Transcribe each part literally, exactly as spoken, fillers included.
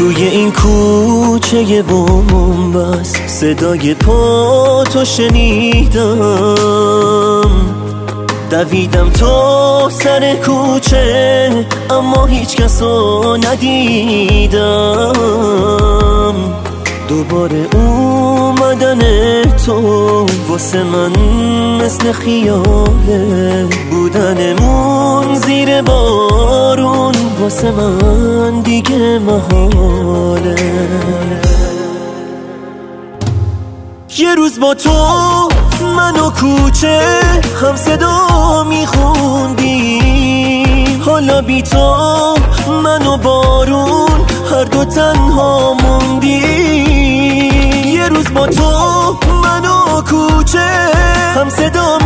توی این کوچه بنبست صدای پا تو شنیدم، دویدم تا سر کوچه اما هیچ کس رو ندیدم. دوباره اومدن تو واسه من مثل خیاله، بودنمون زیر بارون واسه من دیگه محاله. یه روز با تو من و کوچه هم صدا میخوندیم، حالا بی تو من و بارون هر دو تنها موندیم. یه روز با تو من و کوچه هم صدا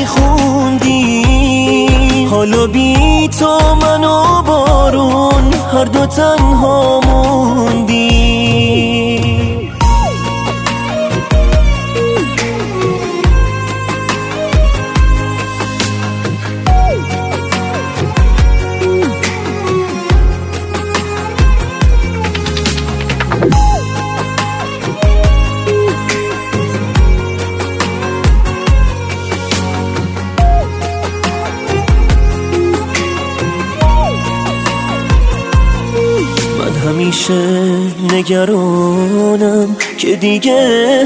میخوندیم، حالا بی تو من و بارون هر دو تنها موندیم. همیشه نگرانم که دیگه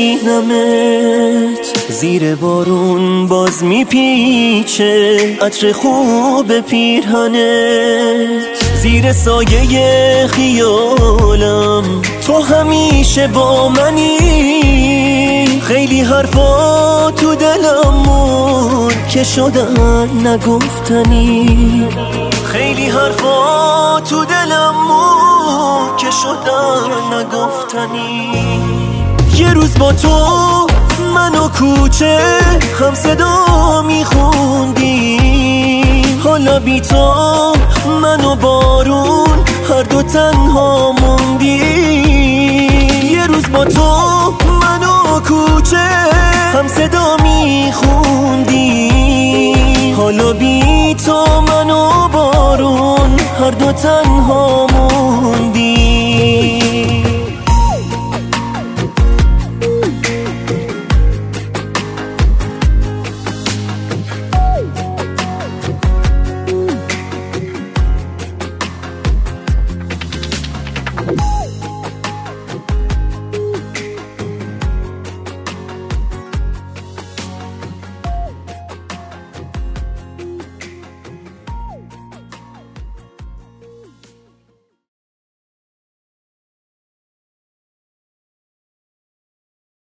نبینمت، زیر بارون باز میپیچه عطر خوب پیرهنت، زیر سایه خیالم تو همیشه با منی. خیلی حرفا تو دلم موند که شدن نگفتنی، خیلی حرفا تو دلم موند که شدن نگفتنی. یه روز با تو من و کوچه هم صدا میخوندیم، حالا بی تو من و بارون هر دو تنها موندیم. یه روز با تو من و کوچه هم صدا میخوندیم، حالا بی تو من و بارون هر دو تنها موندیم.